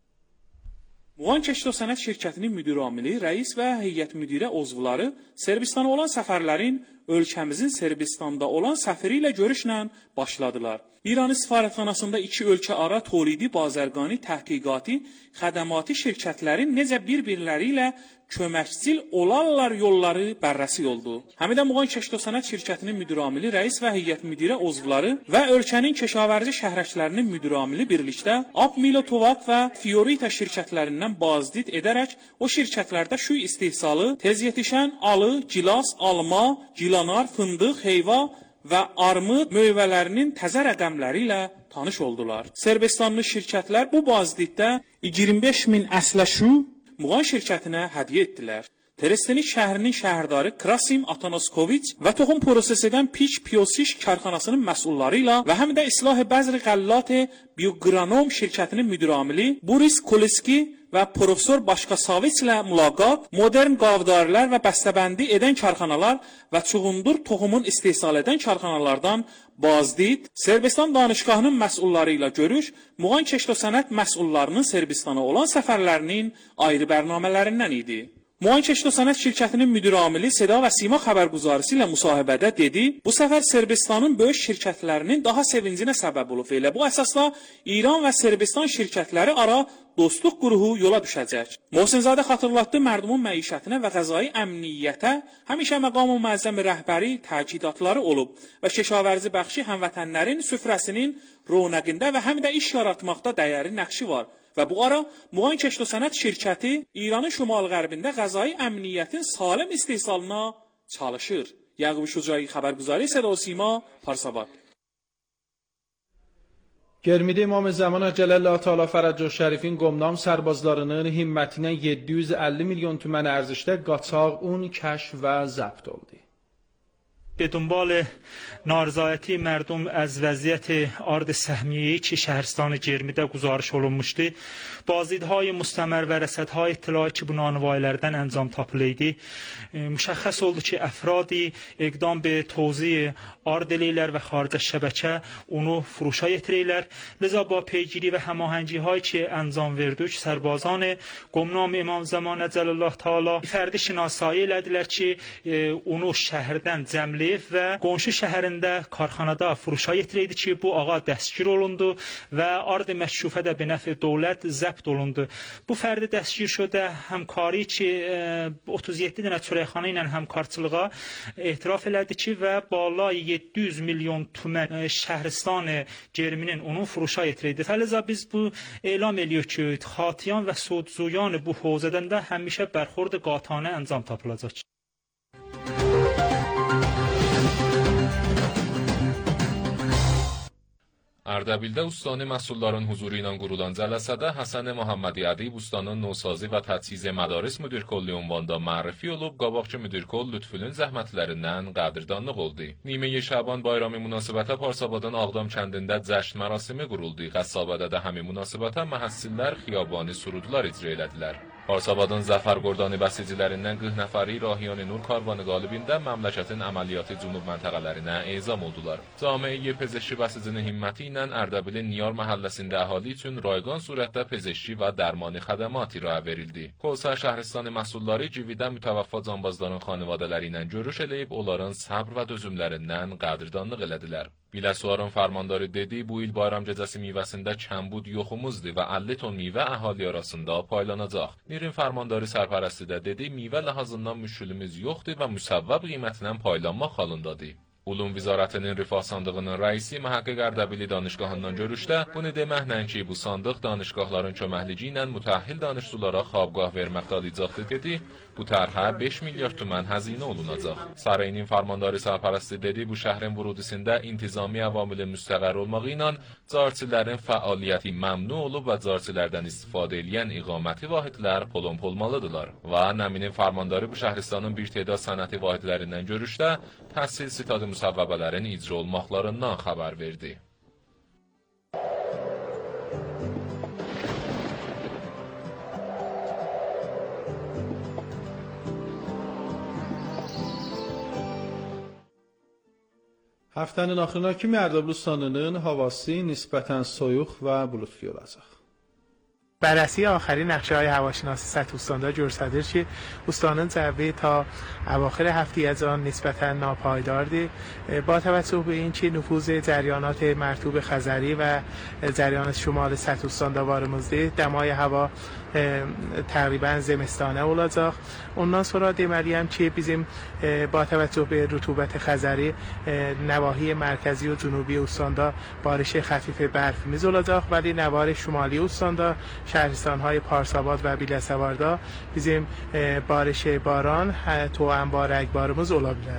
Muğan Keşt و Sənət şirkətinin müdiramili, rəis və heyət müdirə uzvları Serbistana olan səfərlərin ölkəmizin Serbistanda olan səfiri ilə görüşlə başladılar. İranı Səfarətxanasında iki ölkə ara tolidi, bazərgani, təhqiqati, xədəmati şirkətlərin necə bir-birləri ilə köməkçil olarlar yolları bərrəsi oldu. Həmidə Muğan Keşt و Sənət şirkətinin müdiramili, rəis və heyət müdirə uzvları və ölkənin Keşavarzi şəhrəklərinin müdiramili birlikdə Apmilo Tovak və Fiorita şirkətlərindən bazdid edərək o şirkətlərdə şüy istehsalı, tez yetişən alı, gilas, alma, gilanar, fındıq, heyva və armud meyvələrinin təzə rəqəmləri ilə tanış oldular. Serbistanlı şirkətlər bu bazdiddə 25.000 əsləşü Muğan şirkətinə hədiyyə etdilər. Terestenik şəhrinin şəhərdarı Krasim Atanaskoviç və toxum proses edən Piç Piosiş karxanasının məsulları ilə və həm də İslah-ı Bəzr Qəllat-ı Biogranom şirkətinin müdiramili Boris Koleski və profesor Başqasaviç ilə mülaqat, modern qavdarlar və bəstəbəndi edən karxanalar və çuğundur toxumun istehsal edən karxanalardan bazdid, Serbistan danışgahının məsulları ilə görüş, Muğan Keşt و Sənət məsullarının Serbistana olan səfərlərinin ayrı bərnamələrindən idi. Muğan Keşt و Sənət şirkətinin müdiramili Seda və Sima xəbərguzarısı ilə müsahibədə dedi, bu səfər Serbistanın böyük şirkətlərinin daha sevincinə səbəb olub. Elə bu əsasla İran və Serbistan şirkətləri ara dostluq qruhu yola düşəcək. Mohsinzadə xatırlatdı, mərdumun məişətinə və qəzai əmniyyətə həmişə məqam-ı müəzzəm rəhbəri təkidatları olub və Keşavarzi bəxşi həmvətənlərin süfrəsinin ronəqində və həm də iş yaratmaqda dəyəri nəqşi var. Və bu ara Muğan Keşt و Sənət şirkəti İranın şimal-qərbində qəzai əmniyyətin salim istehsalına çalışır. Yaqub Şucai xəbərguzarı Seda و Sima Parsabad. Germidə İmam Zəman Cələlləhu Teala Fərəcəh Şərifin qomdam sərbazlarının himmətinə 750 milyon tümən ərzişdə qaçaq un kəşf və zəbt oldu. به دنبال نارضایتی مردم از وضعیت آرد سهمیه‌ای که شهرستان گرمیده گزارش olunmuştu. بازدیدهای مستمر و رصدهای اطلاعی که bu نانوایlərdən انجام tapılıydı. مشخص oldu ki افرادی اقدام به توزیع آرد eləyirlər və xarici şəbəkə onu furuşa yetirirlər. لذا با پیگیری و هماهنگی هایی که انجام verdik سربازان قمنام امام زمان جلال الله تعالی fərdi şinasایی elədilər ki onu şəhərdən cəmləyib və qonşu şəhərində karxanada furuşa yetirirdi ki bu ağa dəstgir olundu və ardı məşrufə də binəf dövlət zəbt olundu. Bu fərdi dəstgir şudə həmkarı ki 37 dənə çörəkxana ilə həmkarçılığa etiraf elədi ki və balay 700 milyon tümən şəhristan Germinin onun furuşa yetirirdi. Fəliza biz bu elan edirik ki xatiyan və sudzuyan bu hozədən də həmişə bərxurd qatanə əncam tapılacaq. Ərdəbildə ustani məhsulların huzuru ilə qurulan cələsədə Həsən Muhammadi Ədib ustanın növsazi və tədsiz mədaris müdirkolluğu ünvanda mərrifi olub, qabaqçı müdirkol Lütfülün zəhmətlərindən qədirdanlıq oldu. Nimə-i Şaban bayramı münasibətə Parsabadın Ağdam kəndində cəşn mərasimi quruldu. Qəssabədə də həmin münasibətə məhəssillər xiyabani surudlar icra elədilər. Parsabadın Zəfər Qordani bəsicilərindən 40 nəfəri Rahiyan Nur karvanı qalibində məmləkətin əməliyyatı cənub məntəqələrinə ezam oldular. Camiə Pezeşki bəsicinin himməti ilə Ərdəbilin Niyar məhəlləsində əhali üçün rayqan surətdə pezeşki və dərmani xədəmat irayə verildi. Kosar şəhristanı məhsulları Cividə mütəvəffa canbazların xanivadələri ilə görüş eləyib, onların səbr və dözümlərindən qədrdanlıq elədilər. Biləsuvarın fərmandarı dedi, bu il bayram gecəsi meyvəsində kəmbud yoxumuzdur və 50 ton meyvə əhali arasında paylanacaq. Mirin fərmandarı sərpərəsti də dedi, meyvə ləhazından müşkülümüz yoxdur və müsəvvəb qiymətindən paylanmaq halındadır. Ulum Vizarətinin Rifah Sandığının rəisi Məhəqqiq Ərdəbili danışqahından görüşdə bunu deməklə ki, bu sandıq danışqahların köməkliyi ilə mütəhhil danışçılara xabqah verməkdə icazə dedi, bu tərhə 5 milyar tümən həzinə olunacaq. Sarayinin fərmandarı sərpərəsti dedi, bu şəhrin vurudisində intizami əvamilin müstəqər olmağı ilə carçilərin fəaliyyəti məmnu olub və carçilərdən istifadə edən iqaməti vahidlər polonpolmalıdırlar. Və Nəminin fərmandarı bu şəhristanın bir təda sənəti vahidlərindən görüşdə təhsil sitadı müsəvvəbələrin icra olmaqlarından xəbər verdi. Həftənin axırına kimi Ərdəbil ustanının havası nisbətən soyuq və bulutlu olacaq. بررسی آخرین نقشه‌های هواشناسی سطح استاندار جرثدر که استانان جوی تا اواخر هفته از آن نسبتاً ناپایدار دی با توجه به این که نفوذ جریانات مرطوب خزری و جریانات شمال سطح استان وارمızdı دمای هوا تقریبا زمستانه olacaq. Ondan sonra deməliyəm ki bizim با توجه به رطوبت خزری نواحی مرکزی و جنوبی استاندا بارش خفیف برف‌ریز olacaq ولی نواحی شمالی استاندا شهرستان‌های پارساباد و بیلسواردda bizim بارش باران توأم با رگبارımız olabilir.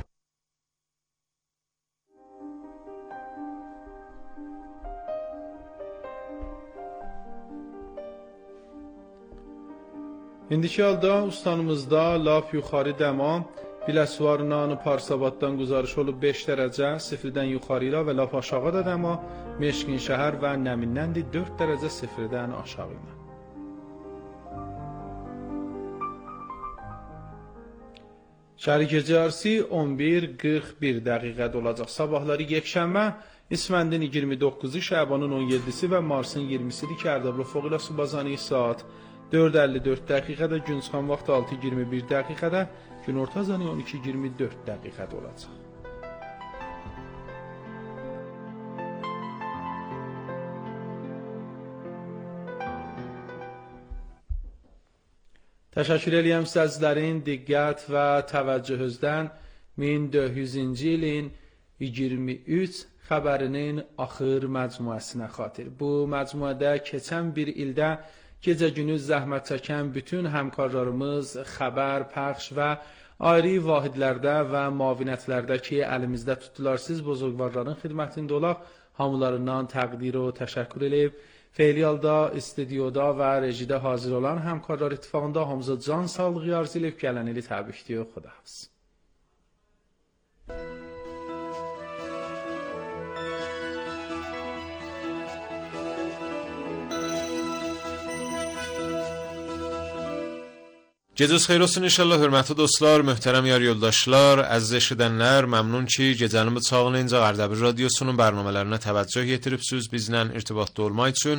İndiki halda ustanımızda lap yuxarı dəma Biləsuvardan, Parsabaddan quzarış olub 5 dərəcə, sifrdən yuxarı ilə və lap aşağı da dəma Meşkin şəhər və Nəminnəndir 4 dərəcə sifrdən aşağı ilə. Şəhəri gecə yarısı 11:41 dəqiqədə olacaq. Sabahları yekşənbə İsfəndin 29-u, Şəbanın 17-si və Marsın 20-sidir ki, Ərdəbil Foq ilə Subazani saat 4:54 dəqiqədə, gün çıxan vaxt 6:21 dəqiqədə, gün ortazanı 12:24 dəqiqədə olacaq. Təşəkkür edirəm sizlərin diqqət və təvəccühünüzdən 1400-cü ilin 23 xəbərinin axır məcmuəsinə xatir. Bu məcmuədə keçən bir ildə gecə-gündüz zəhmət çəkən bütün həmkarlarımız xəbər, pəxş və ayrı vahidlərdə və müavinətlərdə ki, əlimizdə tutdular, siz buzurgvarların xidmətində olaq, hamılarından təqdir və təşəkkür edib, feyli halda, istudioda və rejidə hazır olan həmkarlar ittifaqında hamıza can sağlığı arzu edib, gələn ili təbrik ediyor. Xudahafiz. Gecəniz xeyir olsun inşallah, hörmətli dostlar, möhtərəm yar yoldaşlar, əziz eşidənlər, məmnun ki, gecənin bu çağınca Ərdəbil radiosunun bərnamələrinə təvəccüh yetiribsiniz. Bizlə irtibatda olmaq üçün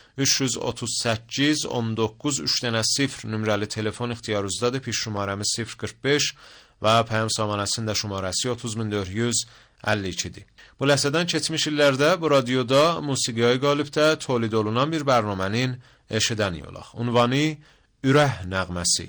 338-19-3-0 nömrəli telefon ixtiyarınızdadır. Piş şumarəmiz 045 və pəyam samanəsində şumarəsi 30452-dir. Bu ləhsədən keçmiş illərdə bu radioda musiqiyə qalibdə tolid olunan bir bərnamənin eşidəni olaq. Unvanı Ürək nəğməsi.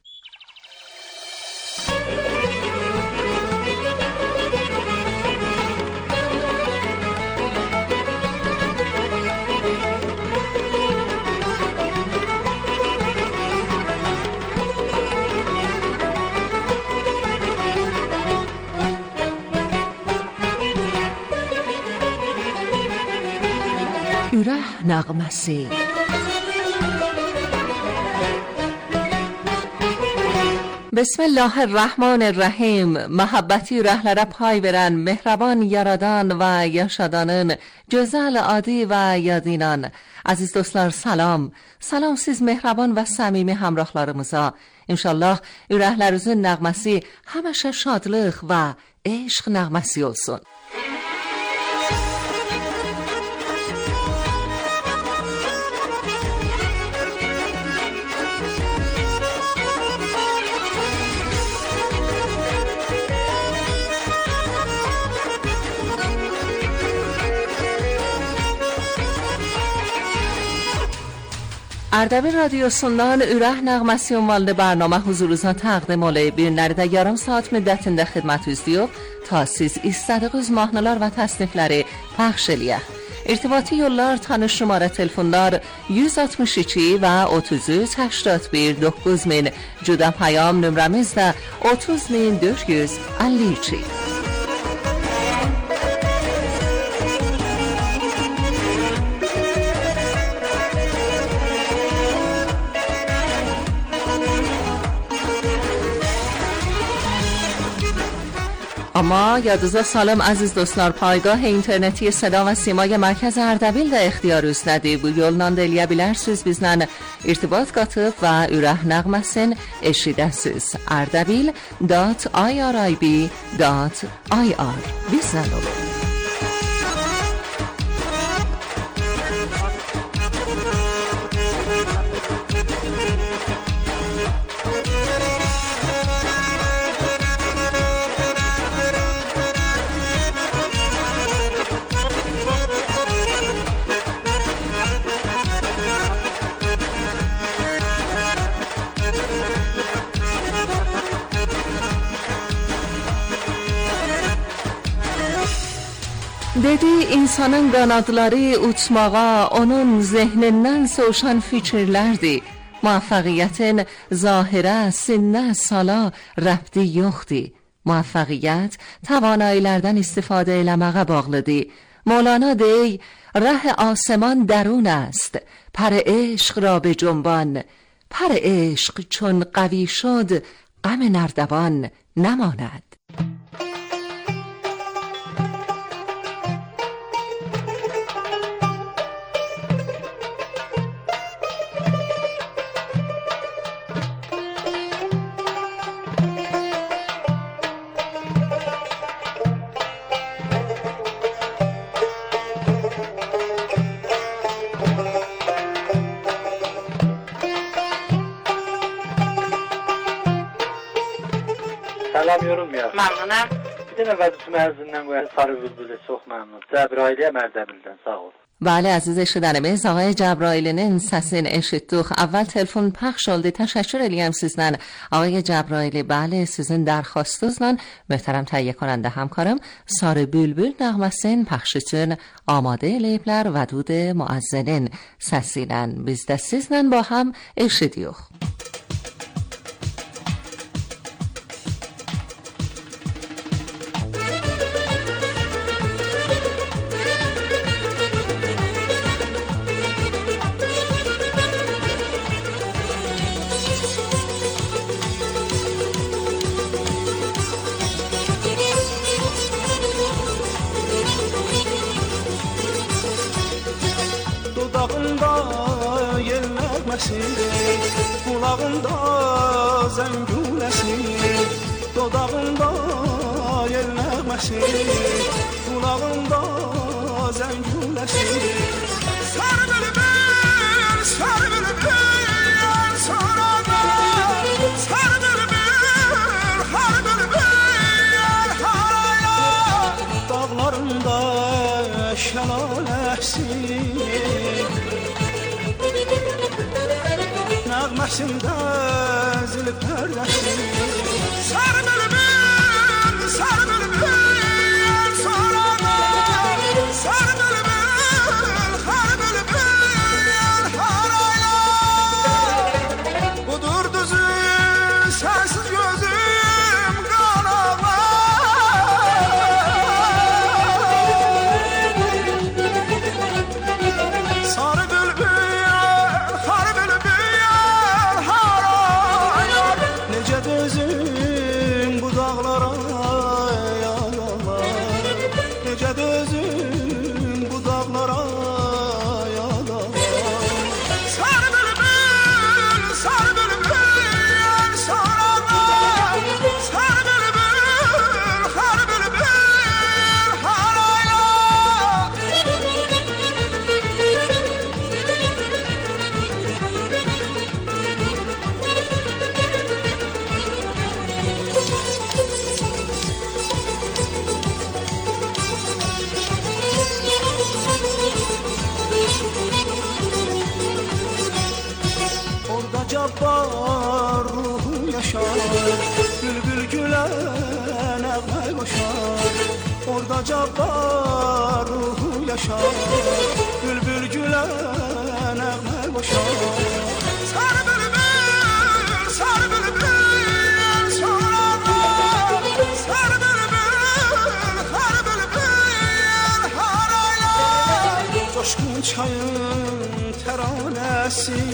Ürək nəğməsi. بسم الله الرحمن الرحیم. محبتی رهلره پای برن، مهربان یارادان و yaşadanın güzel adi və yadinən. Aziz dostlar, salam. Salam siz mehraban və səmimi həmrahlarımıza. İnşallah ürəklərinizin nəğməsi həmişə şadlıq və eşq nəğməsi olsun. Ardabil radiosundan Ürək Nəğməsi ünvanlı برنامه huzurunuza təqdim olub. Bir nəridə yarım saat müddətində xidmətinizdəyik ta siz istədiyiniz mahnılar və təsnifləri pəxş eləyək. İrtibati yollar, tanış şumara telefonlar 162 və 33 81 9000. Cüda payam nömrəmiz də 30452. اما یادınıza salım aziz dostlar, paygah interneti صدا و سیمای مرکز اردبیل də ixtiyarınızdadır. Bu yolla da eləyə bilərsiniz bizlə irtibat qatıb və ürək nəğməsini eşidəsiniz. ardabil.irib.ir bizlə olun. Dedi insanın qanadları uçmağa, onun zehnindən soğuşan fikirlərdir. Muvaffəqiyyətin zahirə, sinnə, sala rəbti yoxdur. Muvaffəqiyyət تواناییlərdən istifadə eləməyə bağlıdır. مولانا دی ره آسمان درون است، پر عشق را به جنبان. پر عشق چون قوی شد غم نردبان نماند. Salamıyorum ya. Məmnunam. Bir dənə vəzifəmi ərzindən qoyar Sarı Bülbülü, çox məmnun. Cəbrayiliyə Mərdəbildən, sağ ol. بله عزیز شدنimiz آقای جبرائیلinin səsini eşitdik. Əvvəl telefon pəxş oldu. Təşəkkür eləyəm sizdən آقای جبرائیلی. بله sizin dərxostunuzla möhtərəm təhiyyə کننده همکارım Sarı Bülbül nəğməsinin pəxş üçün آماده eləyiblər Vədud Müəzzinin səsi ilə. Biz də sizlə با هم eşidirik. Kulağında zəngüləsi, dodağında yel nəğməsi, kulağında zəngüləsi. Sarı bülbül, sarı bülbül, yar sorada. Sarı bülbül, har bülbül, yar haraya. Dağlarında şəlaləsi, nəğməsində zilpərdəsi. Sarı bülbül, sarı bülbül, yar sorada. Sarı bülbül, har bülbül, yar haraya. Budur düzüm, sənsiz gözüm qanağlar. Sarı bülbül, har bülbül, necə dözüm boşar, orada cabbar ruhu yaşar. Bülbül güle nəğmə boşar. Sarı bülbül, sarı bülbül sorarlar. Sarı bülbül, sarı bülbül haraylar. Coşkun çayın təranəsi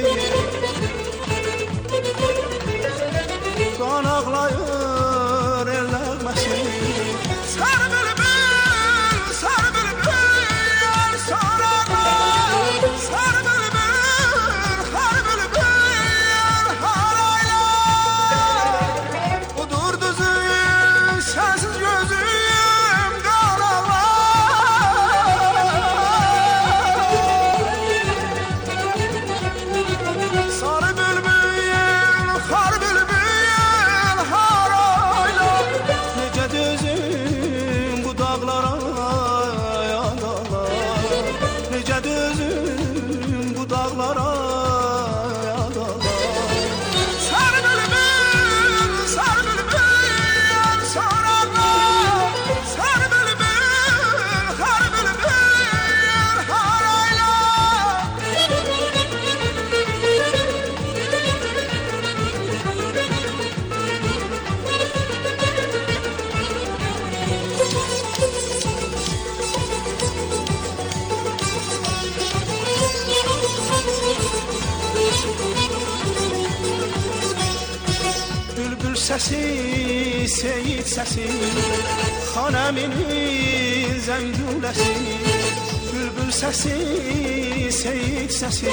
qan ağlayır el nəğməsi. Sarı bülbül, sarı bülbül sorarlar. Sarı bülbül, sarı bülbül haraylar. Budur düzüm, sensiz gözüm qan ağlar. Sarı bülbül, xar bülbül haraylar. Necə düzüm bu dağlara yadalar. Necə düzüm bu dağlara yadalar. Sarı bülbül, sarı bülbül sorarlar. Sarı bülbül, xar bülbül haraylar. Bülbül səsi, seyid səsi, xanəminin zəngüləsi. Bülbül səsi, seyid səsi,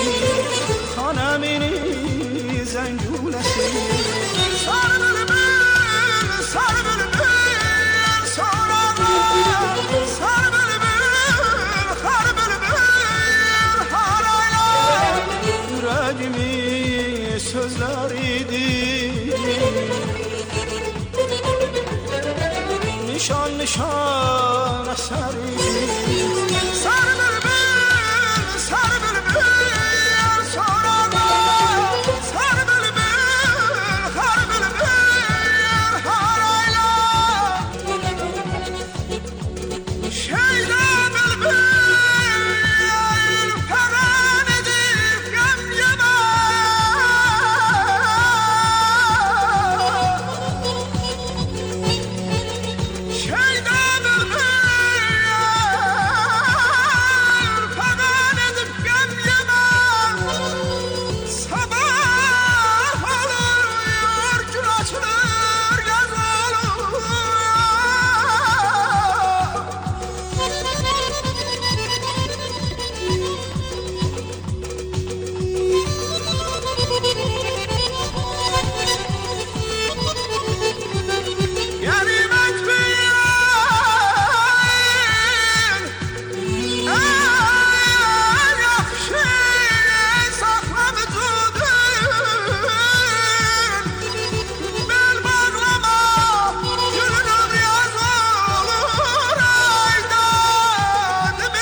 xanəminin zəngüləsi. Sarı bülbül, sarı bülbül sorarlar. Sarı bülbül, xar bülbül haraylar. Ürəgimin sözləridi, nişan nişan əsəridi. Sarı bülbül, sarı bülbül sorarlar. Sarı bülbül, xar bülbül haraylar. Şeyda bülbül fəğan edib qəm yemə. Şeyda bülbül fəğan edib qəm yemə. Sabah olur, gün açılır, yaz olur. Qənimət bil, ən yaxşı saxla vücudun. Bel bağlama, gülünün yaz olur. Aydadım,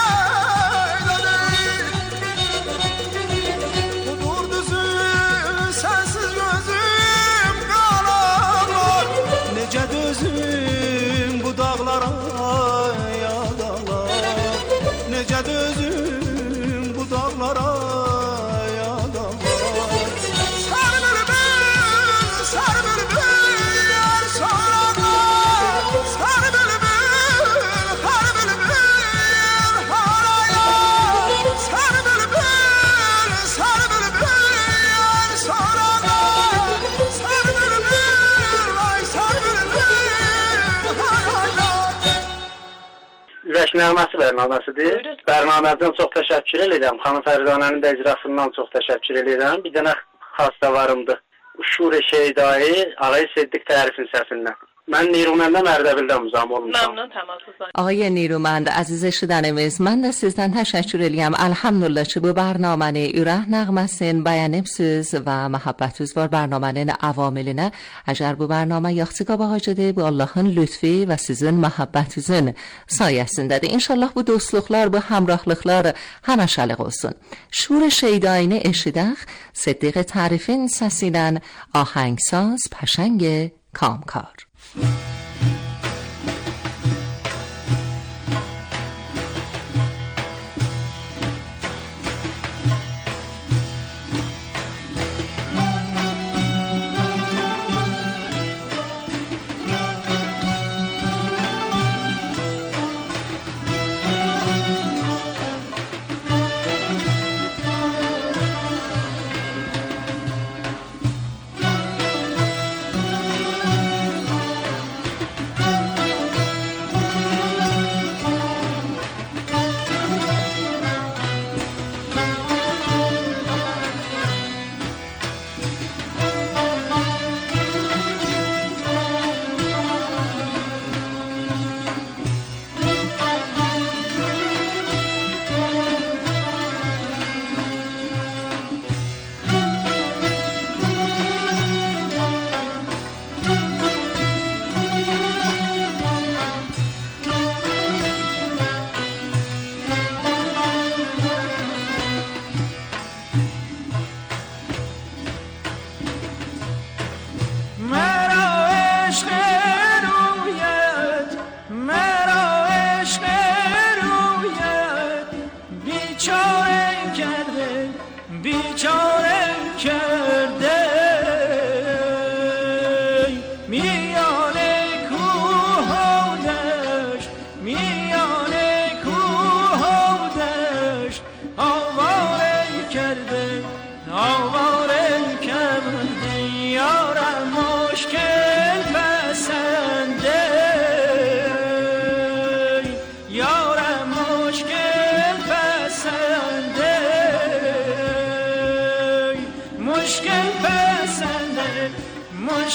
budur düzüm, sensiz gözüm qan ağlar. Necə düzüm bu dağlara yadalar. Necə düzüm bu dağlara yadalar. Sarı bülbül, sarı bülbül sorarlar. Sarı bülbül, xar bülbül haraylar. Sarı bülbül, sarı bülbül sorarlar. Sarı bülbül, ay sarı bülbül haraylar. Ürək nəğməsi bərnaməsidir. Bərnamədən çox təşəkkür edirəm. Xanım Fəridanənin də icrasından çox təşəkkür edirəm. Bir dənə xas da varımdır. Uşur-i Şeydayı, Ağay Siddiq tərifin səsindən. Mən Niruməndə Mərdəbildən müzam olmuşam. ممنون تماسز. آقای نیرومند عزیز şidanimiz, mən də sizdən təşəkkür edirəm. Elhamdülillah ki, bu برنامه ürək nəğməsin bəyanımsız və məhəbbətüz var برنامهnin avamilinə. Əgər bu برنامه yaxçıqa bağacadı, bu Allahın lütfi və sizin məhəbbətüzün sayəsindədir. İnşallah bu dostluqlar, bu həmrahlıqlar həmişəlik olsun. Şur şeydayını eşidək, Siddiq tərifin səsindən ahəngsaz, pəşəng, kamkar.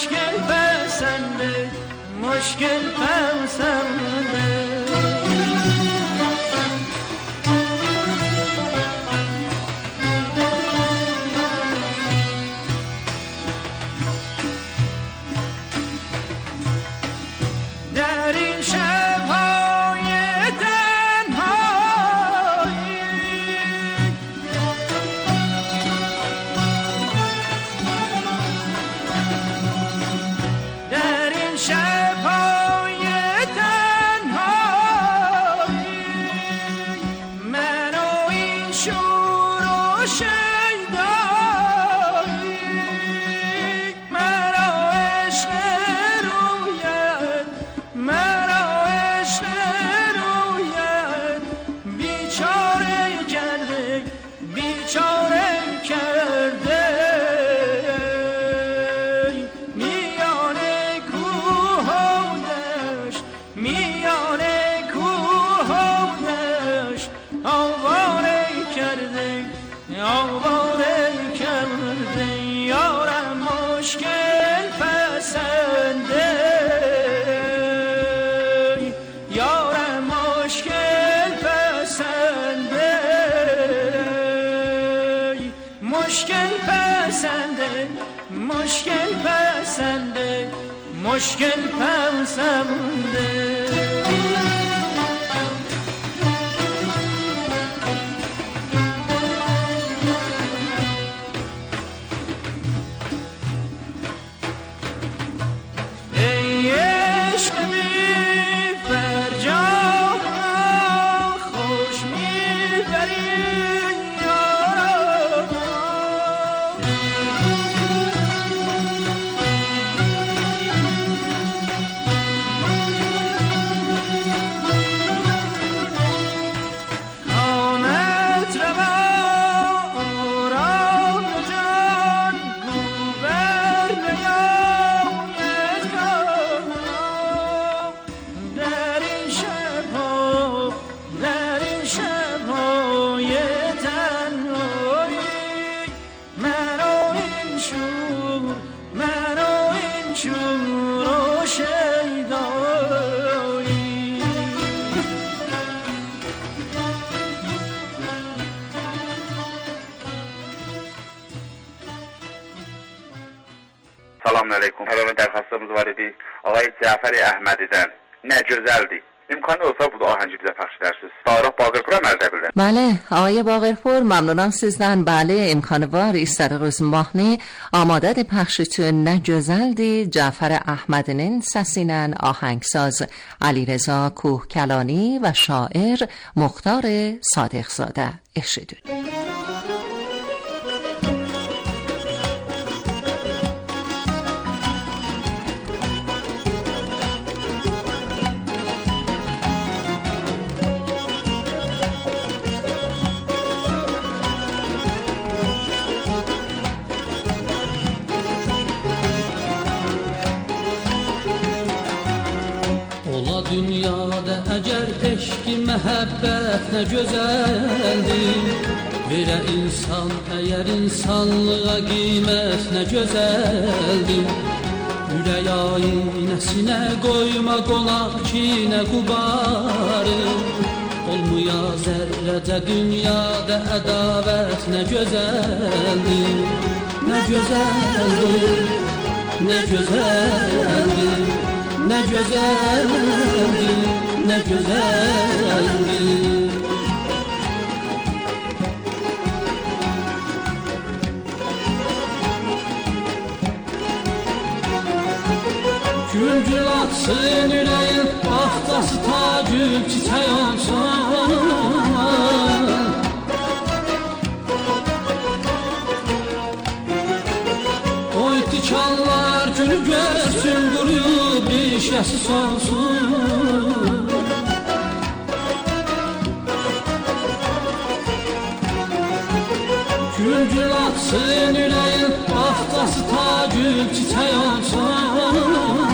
مشکل پسنده مشکل پسنده مشکل پسنده ای عشق بی فرجام خوش می‌بری Selamünaleyküm. Hələ dərxastımız var idi. Ağay Cəfər Əhmədidən. Nə gözəldir. İmkanı olsa bu ahəngi bizə pəxş edərsiniz. Tarix Baqırpur Ərdəbildən. بله آقای باقرپور ممنونم سیزدن. بله امکان وار ایسترقز ماهنی آماده پخشتون نجزلدی جعفر احمدinin سسینن آهنگساز علیرضا کوهکلانی و شاعر مختار صادقزاده اشیدون. Dünyada əgər eşki məhəbbət nə gözəldir. Verə insan əgər insanlığa qiymət nə gözəldir. Ürək aynəsinə qoyma qonaq ki nə qubarı. Olmuya zərrəcə dünyada ədavət nə gözəldir. Nə gözəldir, nə gözəldir. Ne güzeldi, ne güzeldi. Gül gül atsın yüreğin, bahtası tacül çiçek olsun. Oy dikanlar günü görsün quruyub işəsi sonsuz. Gül gül atsın yüreğin, bahtası tacül çiçek olsun.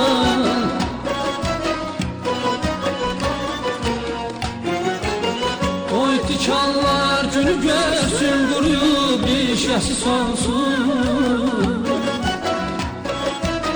Oy dikanlar günü görsün quruyub işəsi sonsuz.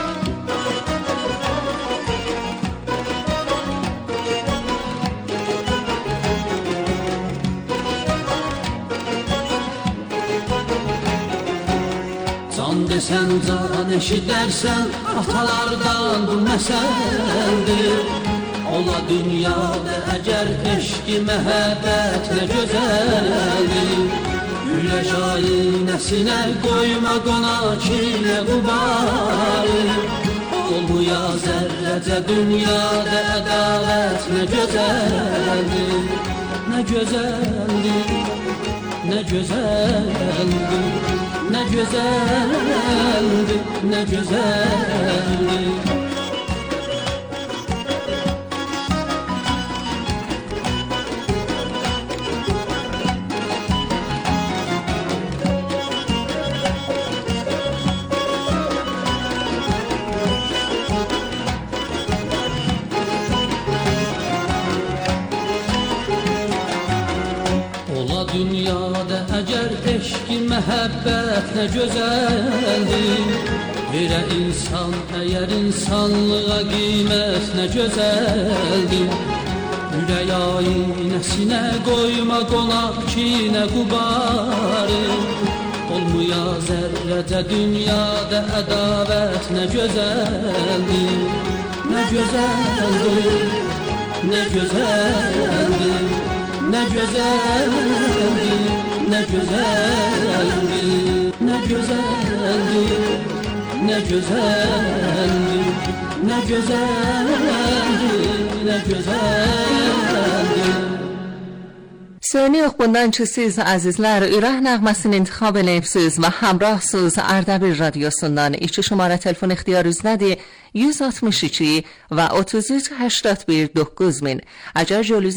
desen can eşidərsən, atalardan bu məsəldir. Ola dünyada əgər eşqi məhəbbət nə gözəldir. Güləş ayinəsinə qoyma qonaq ki nə qubarı. Olmuya zərrəcə dünyada ədalət nə gözəldir. Nə gözəldir, nə gözəldir, nə gözəldir, nə gözəldir. Dünyada əgər eşqi məhəbbət nə gözəldir. Verə insan əgər insanlığa qiymət nə gözəldir. Ürək ayinəsinə qoyma qonaq ki nə qubarı. Olmuya zərrəcə dünyada ədavət nə gözəldir. Nə gözəldir, nə gözəldir, nə gözəldir, nə gözəldir, nə gözəldir, nə gözəldir, nə gözəldir, nə gözəldir. Səni oxundan siz azizlər ürək nəğməsinin intikhab eləyibsiz və həmrahsız Ərdəbil radiosundan. İki şumara telefon ixtiyarınızdadır 162 və 33 81 9000. Əgər